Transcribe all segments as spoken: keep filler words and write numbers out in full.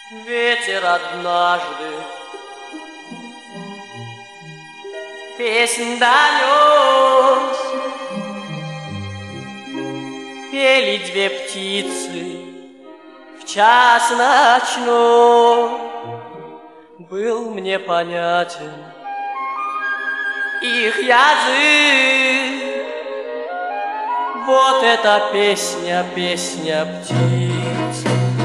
Ветер однажды песнь донес, пели две птицы в час ночной. Был мне понятен их язык. Вот эта песня, песня птиц.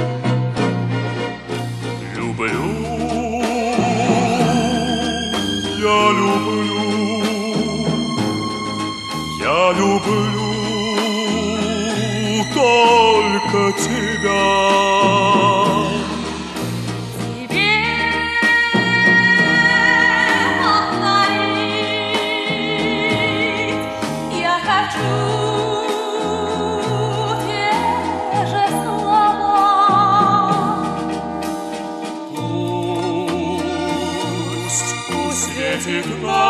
Люблю, я люблю, я люблю только тебя. Светит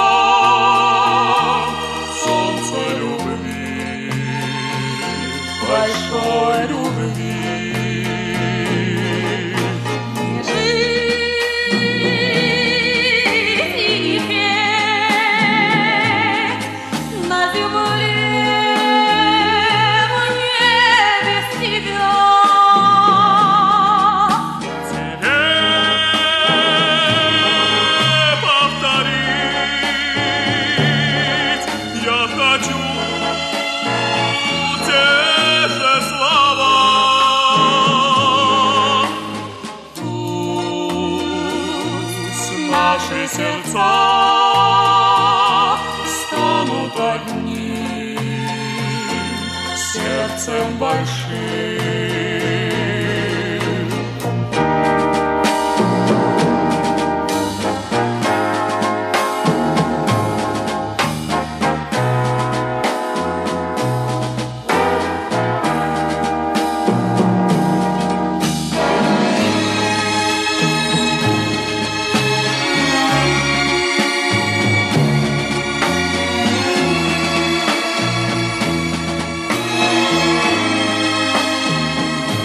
нам солнце любви, большой любви. Не жить и петь на земле мне без тебя. Наши сердца станут одним сердцем большим.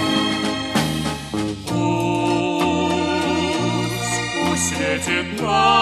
Светит нам